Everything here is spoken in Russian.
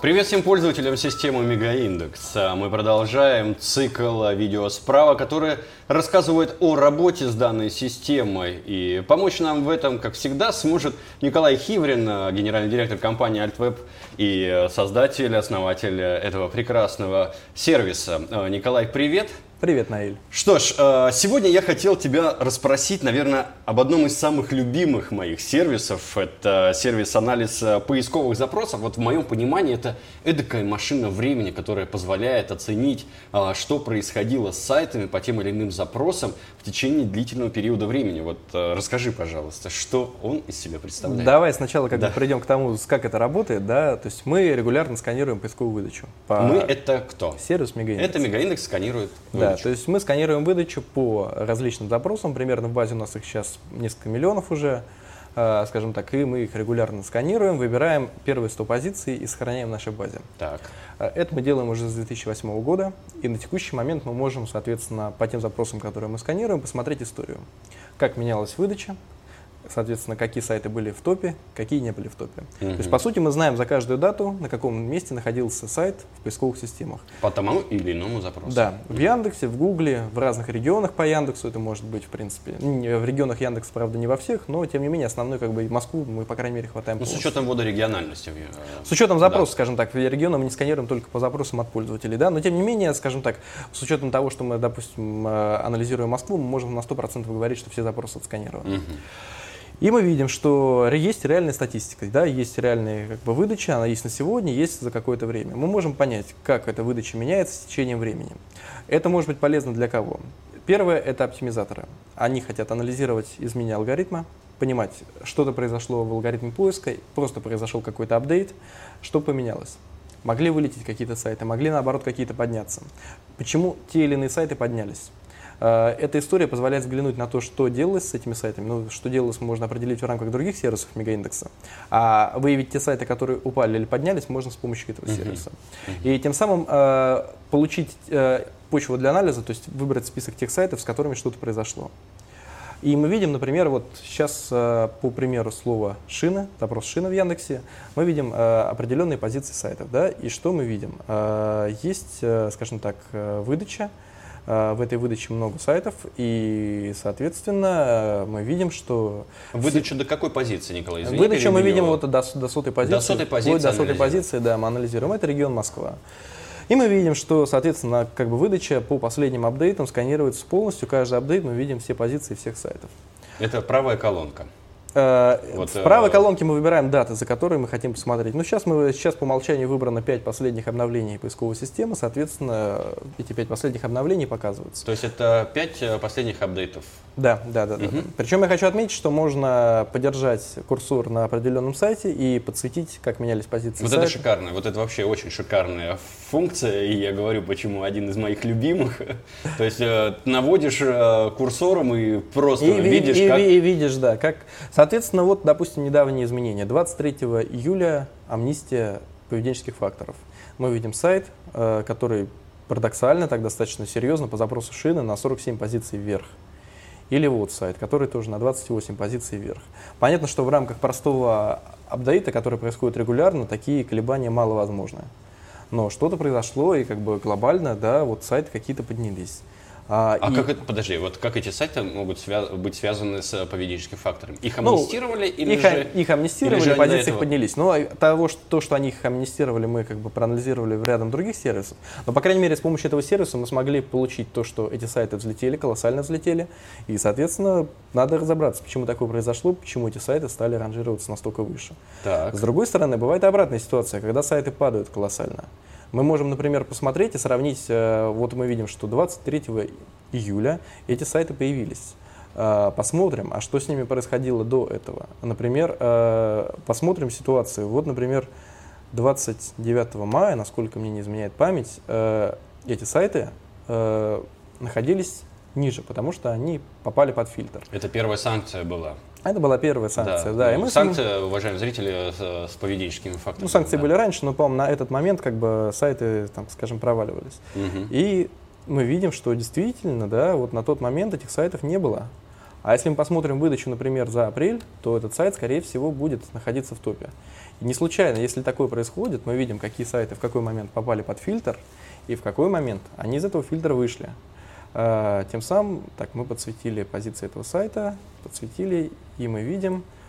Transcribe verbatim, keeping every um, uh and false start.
Привет всем пользователям системы Мегаиндекс. Мы продолжаем цикл видеосправок, которые рассказывают о работе с данной системой. И помочь нам в этом, как всегда, сможет Николай Хиврин, генеральный директор компании Альтвеб и создатель, основатель этого прекрасного сервиса. Николай, привет! Привет, Наиль. Что ж, сегодня я хотел тебя расспросить, наверное, об одном из самых любимых моих сервисов. Это сервис-анализ поисковых запросов. Вот в моем понимании это эдакая машина времени, которая позволяет оценить, что происходило с сайтами по тем или иным запросам в течение длительного периода времени. Вот расскажи, пожалуйста, что он из себя представляет. Давай сначала как да. бы придем к тому, как это работает. Да? То есть мы регулярно сканируем поисковую выдачу. По... Мы это кто? Сервис Мегаиндекс. Это Мегаиндекс сканирует Да, выдачу. то есть мы сканируем выдачу по различным запросам. Примерно в базе у нас их сейчас несколько миллионов уже, э, скажем так, и мы их регулярно сканируем, выбираем первые сто позиций и сохраняем в нашей базе. Так. Это мы делаем уже с две тысячи восьмого года, и на текущий момент мы можем, соответственно, по тем запросам, которые мы сканируем, посмотреть историю. Как менялась выдача, соответственно, какие сайты были в топе, какие не были в топе. Mm-hmm. То есть, по сути, мы знаем за каждую дату, на каком месте находился сайт в поисковых системах. По тому или иному запросу. Да, в Яндексе, в Гугле, в разных регионах по Яндексу это может быть, в принципе. В регионах Яндекс, правда, не во всех, но, тем не менее, основной, как бы, Москву мы, по крайней мере, хватаем. Ну, с учетом ввода региональности. С учетом запроса, да. скажем так, региона мы не сканируем только по запросам от пользователей, да, но, тем не менее, скажем так, с учетом того, что мы, допустим, анализируем Москву, мы можем на сто процентов говорить, что все запросы отсканированы. Угу. И мы видим, что есть реальная статистика, да, есть реальная как бы, выдача, она есть на сегодня, есть за какое-то время. Мы можем понять, как эта выдача меняется с течением времени. Это может быть полезно для кого? Первое – это оптимизаторы. Они хотят анализировать изменения алгоритма, понимать, что-то произошло в алгоритме поиска, просто произошел какой-то апдейт, что поменялось. Могли вылететь какие-то сайты, могли, наоборот, какие-то подняться. Почему те или иные сайты поднялись? Эта история позволяет взглянуть на то, что делалось с этими сайтами. Ну, что делалось, можно определить в рамках других сервисов Мегаиндекса. А выявить те сайты, которые упали или поднялись, можно с помощью этого uh-huh. сервиса. Uh-huh. И тем самым э, получить э, почву для анализа, то есть выбрать список тех сайтов, с которыми что-то произошло. И мы видим, например, вот сейчас э, по примеру слова «шина», запрос «шина» в Яндексе, мы видим э, определенные позиции сайтов. Да? И что мы видим? Э, есть, э, скажем так, э, выдача. В этой выдаче много сайтов, и, соответственно, мы видим, что... Выдачу до какой позиции, Николай? Извини, выдачу мы видим вот до, до сотой позиции. До сотой позиции, до сотой позиции, да, мы анализируем. Это регион Москва. И мы видим, что, соответственно, как бы выдача по последним апдейтам сканируется полностью. Каждый апдейт мы видим все позиции всех сайтов. Это правая колонка. Вот, в правой колонке мы выбираем даты, за которые мы хотим посмотреть. Ну, сейчас, мы, сейчас по умолчанию выбрано пять последних обновлений поисковой системы, соответственно, эти пять последних обновлений показываются. То есть это пять последних апдейтов? Да, да, да. Угу. да. Причем я хочу отметить, что можно подержать курсор на определенном сайте и подсветить, как менялись позиции Вот сайта. это шикарно, вот это вообще очень шикарная функция, и я говорю, почему один из моих любимых. То есть наводишь курсором и просто и, видишь, и, как... И, и видишь, да, как... Соответственно, вот, допустим, недавние изменения. двадцать третьего июля амнистия поведенческих факторов. Мы видим сайт, который парадоксально, так достаточно серьезно, по запросу шины на сорок семь позиций вверх. Или вот сайт, который тоже на двадцать восемь позиций вверх. Понятно, что в рамках простого апдейта, который происходит регулярно, такие колебания маловозможны. Но что-то произошло, и как бы глобально, да, вот сайты какие-то поднялись. А, а и... как это, подожди, вот как эти сайты могут свя- быть связаны с поведенческим фактором? Их амнистировали ну, или их, же... Их амнистировали, или же позиции этого... поднялись. Но того, что, то, что они их амнистировали, мы как бы проанализировали в рядом других сервисов. Но, по крайней мере, с помощью этого сервиса мы смогли получить то, что эти сайты взлетели, колоссально взлетели. И, соответственно, надо разобраться, почему такое произошло, почему эти сайты стали ранжироваться настолько выше. Так. С другой стороны, бывает обратная ситуация, когда сайты падают колоссально. Мы можем, например, посмотреть и сравнить, вот мы видим, что двадцать третьего июля эти сайты появились. Посмотрим, а что с ними происходило до этого. Например, посмотрим ситуацию. Вот, например, двадцать девятого мая, насколько мне не изменяет память, эти сайты находились ниже, потому что они попали под фильтр. Это первая санкция была. Это была первая санкция, да. да. И мы санкция, с... уважаемые зрители, с, с поведенческими факторами. Ну, санкции да. были раньше, но, по-моему, на этот момент как бы сайты, там, скажем, проваливались. Угу. И мы видим, что действительно, да, вот на тот момент этих сайтов не было. А если мы посмотрим выдачу, например, за апрель, то этот сайт, скорее всего, будет находиться в топе. И не случайно, если такое происходит, мы видим, какие сайты в какой момент попали под фильтр и в какой момент они из этого фильтра вышли. Тем самым, так, мы подсветили позиции этого сайта, подсветили, и мы видим,